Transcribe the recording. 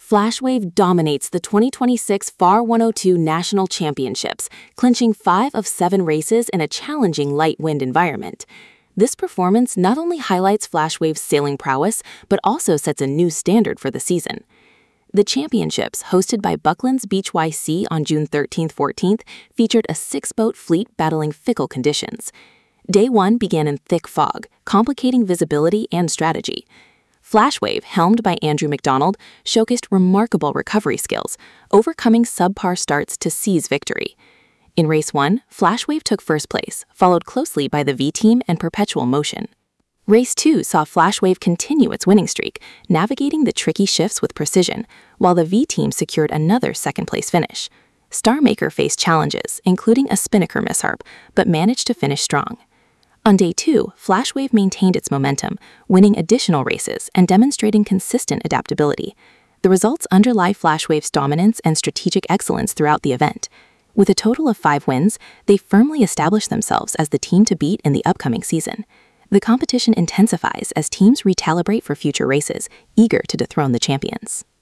Flashwave dominates the 2026 FAR 102 National Championships, clinching 5 of 7 races in a challenging light wind environment. This performance not only highlights Flashwave's sailing prowess, but also sets a new standard for the season. The championships, hosted by Bucklands Beach YC on June 13-14th, featured a 6-boat fleet battling fickle conditions. Day 1 began in thick fog, complicating visibility and strategy. Flashwave, helmed by Andrew McDonald, showcased remarkable recovery skills, overcoming subpar starts to seize victory. In Race 1, Flashwave took first place, followed closely by the V-Team and Perpetual Motion. Race 2 saw Flashwave continue its winning streak, navigating the tricky shifts with precision, while the V-Team secured another second-place finish. Starmaker faced challenges, including a spinnaker mishap, but managed to finish strong. On Day 2, Flashwave maintained its momentum, winning additional races and demonstrating consistent adaptability. The results underlie Flashwave's dominance and strategic excellence throughout the event. With a total of 5 wins, they firmly established themselves as the team to beat in the upcoming season. The competition intensifies as teams recalibrate for future races, eager to dethrone the champions.